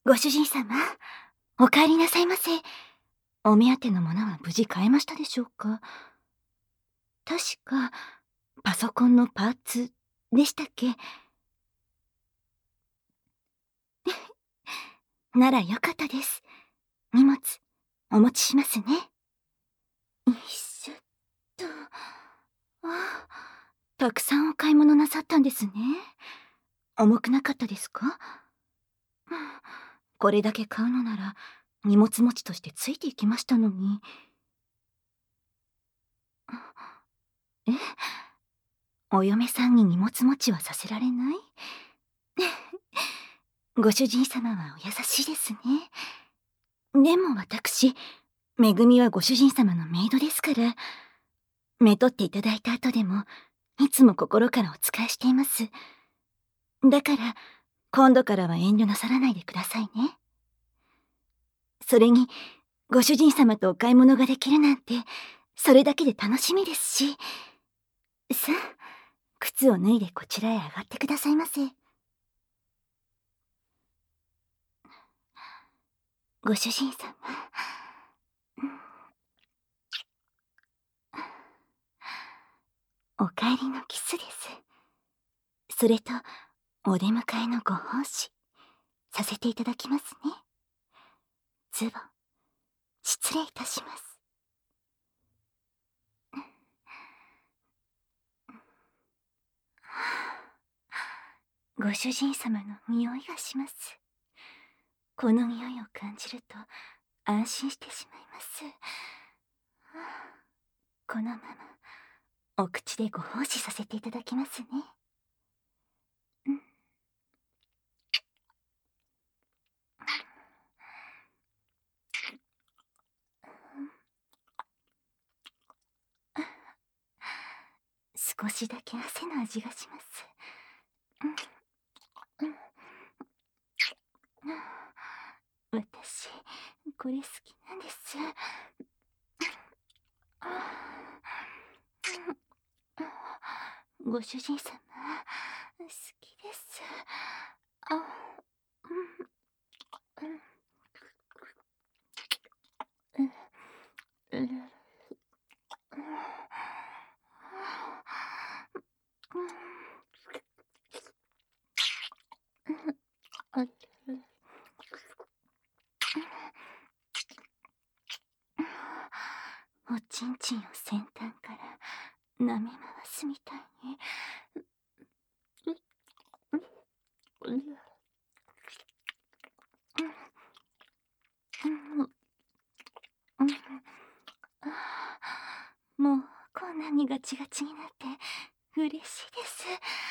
ご主人様、お帰りなさいませ。お目当てのものは無事買えましたでしょうか？確か、パソコンのパーツでしたっけ？ならよかったです。荷物、お持ちしますね。よいしょっと。あ、たくさんお買い物なさったんですね。重くなかったですか？これだけ買うのなら、荷物持ちとしてついていきましたのに。え？お嫁さんに荷物持ちはさせられない？ご主人様はお優しいですね。でも私、めぐみはご主人様のメイドですから、めとっていただいた後でも、いつも心からお仕えしています。だから、今度からは遠慮なさらないでくださいね。それに、ご主人様とお買い物ができるなんて、それだけで楽しみですし。さあ、靴を脱いでこちらへ上がってくださいませ。ご主人様。お帰りのキスです。それと、お出迎えのご奉仕、させていただきますね。ズボン、失礼いたします。ご主人様の匂いがします。この匂いを感じると安心してしまいます。このままお口でご奉仕させていただきますね。少しだけ汗の味がします。私、これ好きなんです。ご主人様、好きです。おちんちんを先端から舐め回すみたいに。もうこんなにガチガチになって嬉しいです。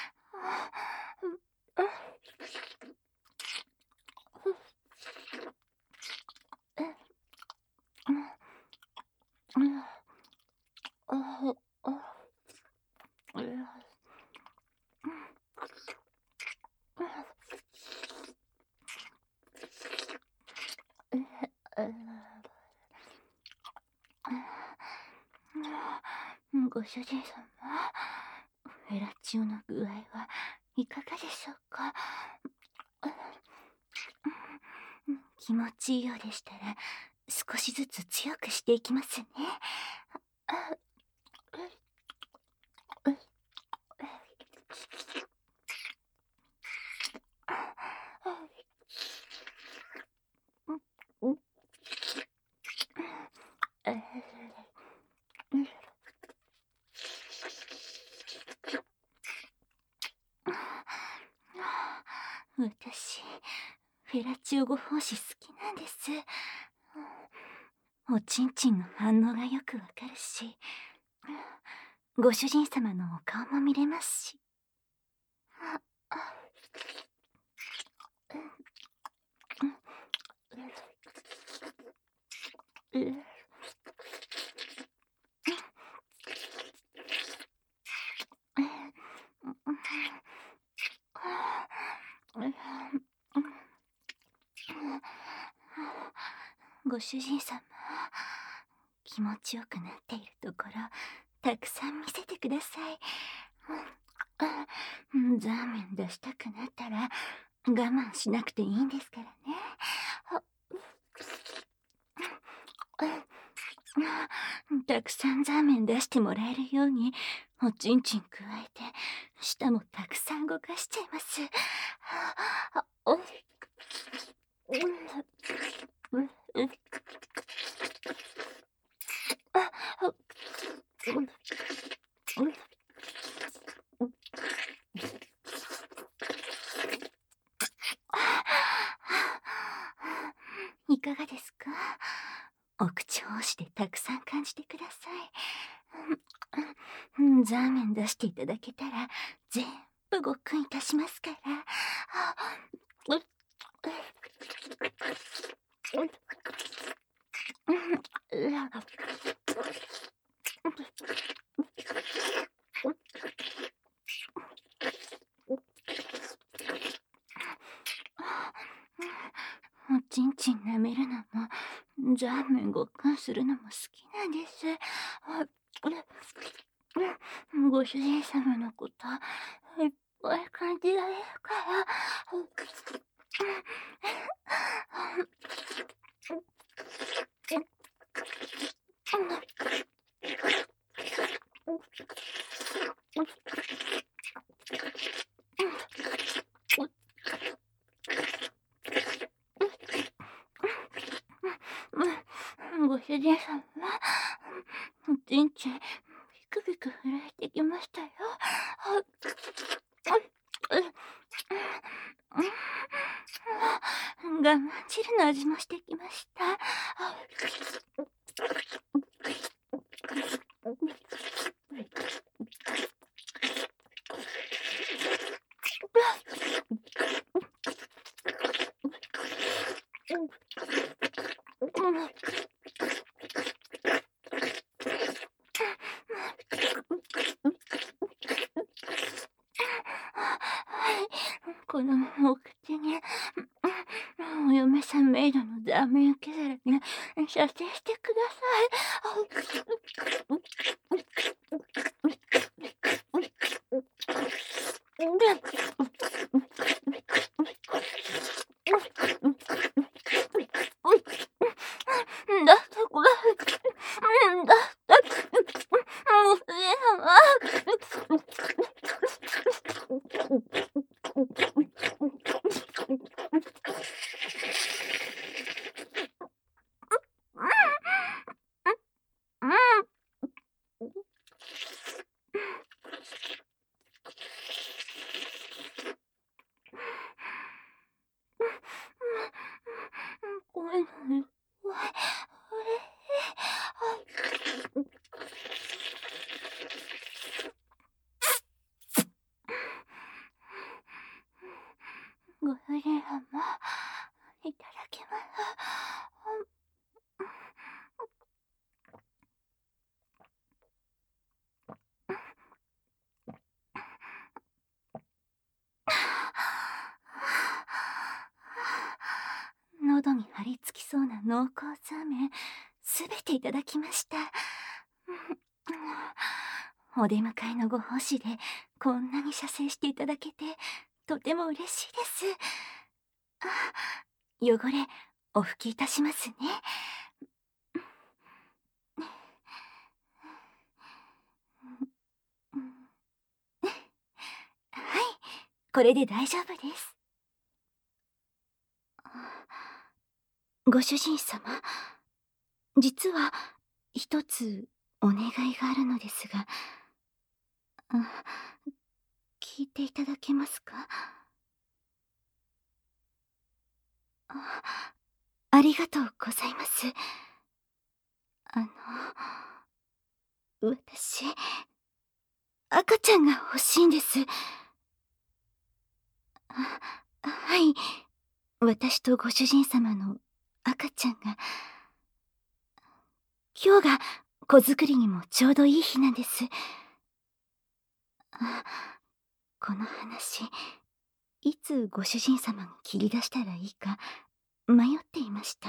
ご主人様、フェラチオの具合はいかがでしょうか？気持ちいいようでしたら少しずつ強くしていきますね。私、フェラチオご奉仕好きなんです。おちんちんの反応がよくわかるし、ご主人様のお顔も見れますし。ご主人様、気持ちよくなっているところたくさん見せてください。ザーメン出したくなったら我慢しなくていいんですからね。 たくさんザーメン出してもらえるようにおちんちん加えて舌もたくさん動かしちゃいます。いかがですか？お口を押してたくさん感じてください。ザーメン出していただけたら全部ごっくんいたしますから。おちんちん舐めるのもザーメンごっくんするのも好きなんです。ご主人様のこといっぱい感じられるから。ご主人様、おちんちんピクピク震えてきましたよ。我慢汁の味もしてきました。このお口にお嫁さんメイドのザーメン受け皿に射精してください。だってこれだごめんご主人様、いただきます。喉に張り付きそうな濃厚ザーメンすべていただきました。お出迎えのご奉仕でこんなに射精していただけてとても嬉しいです。汚れお拭きいたしますね。はい、これで大丈夫です。ご主人様、実は一つお願いがあるのですが、聞いていただけますか？ありがとうございます。私、赤ちゃんが欲しいんです。はい、私とご主人様の赤ちゃんが。今日が子作りにもちょうどいい日なんです。この話、いつご主人様に切り出したらいいか迷っていました。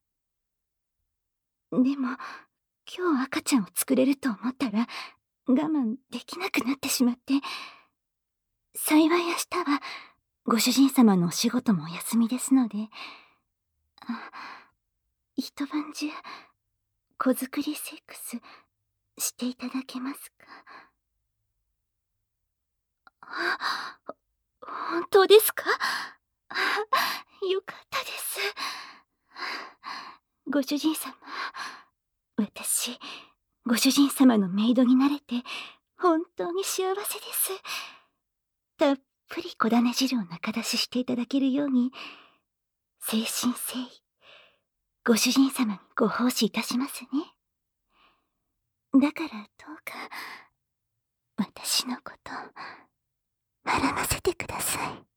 でも今日赤ちゃんを作れると思ったら我慢できなくなってしまって、幸い明日はご主人様のお仕事もお休みですので、 一晩中、子作りセックスしていただけますか？あ、本当ですか？あ、よかったです。ご主人様、私、ご主人様のメイドになれて、本当に幸せです。たっぷり小種汁を中出ししていただけるように、誠心誠意、ご主人様にご奉仕いたしますね。だからどうか、私のこと、学ばせてください。